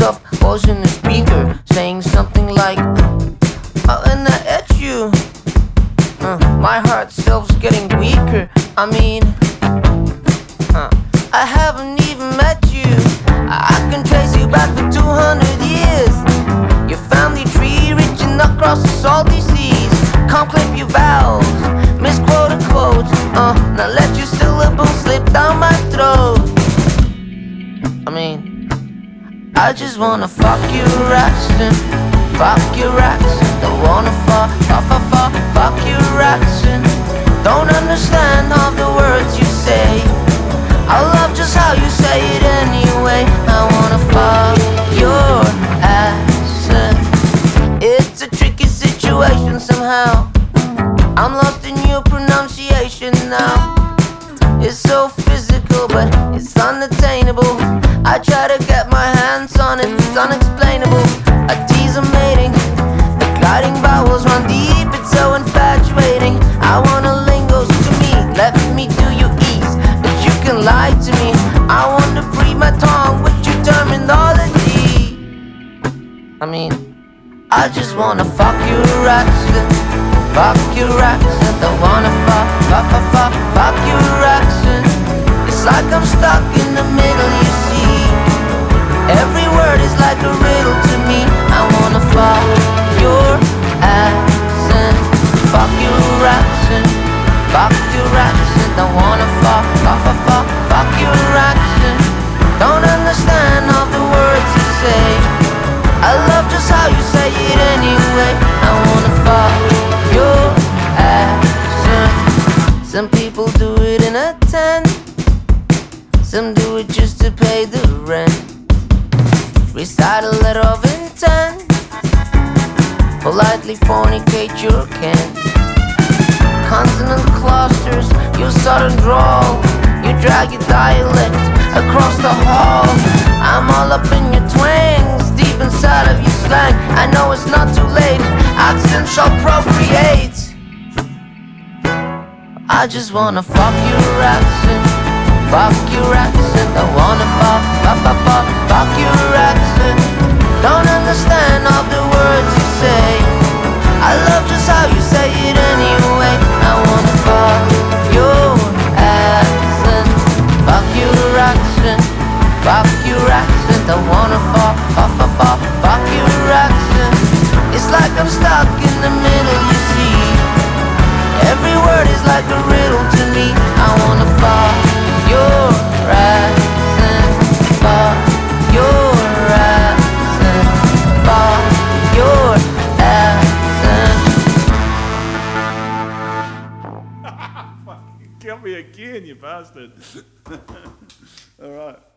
myself, was in the speaker, saying something like, and I at you. My heart self's getting weaker. I mean, I haven't even met you. I can trace you back for 200 years. Your family tree reaching across the salty seas. Can't clip your vowels, misquote a quote. Now let your syllables slip down my throat. I mean, I just wanna fuck your accent, fuck your accent. Don't wanna fuck your accent. Don't understand half the words you say. I love just how you say it anyway. I wanna fuck your accent. It's a tricky situation somehow. I'm lost in your pronunciation now. It's so physical, but it's unattainable. I try to get my hands on it, it's unexplainable. I tease a mating, the gliding vowels run deep, it's so infatuating. I wanna lingos to me, let me do you ease, but you can lie to me. I want to breathe my tongue with your terminology. I mean, I just wanna fuck your accent, fuck your accent. I wanna fuck your accent. It's like I'm stuck in the middle, you see. Every word is like a riddle to me. I wanna fuck your accent, fuck your accent, fuck your accent. I wanna fuck your accent. Don't understand all the words you say. I love just how you say it anyway. I wanna fuck your accent. Some people do it in a tent, some do it just to pay the rent. Recite a letter of intent, politely fornicate your kin. Consonant clusters, your southern drawl. You drag your dialect across the hall. I'm all up in your twangs, deep inside of your slang. I know it's not too late, accent shall procreate. I just wanna fuck your accent, fuck your accent. I wanna fuck your accent. Don't understand all the words you say. I love just how you say it anyway. I wanna fuck your accent, fuck your accent, fuck your accent. I wanna fuck your accent. It's like I'm stuck in the middle, you see. Every word is like a riddle to me. I wanna fuck your accent, fuck your accent, fuck your accent. Kill me again, you bastard. All right.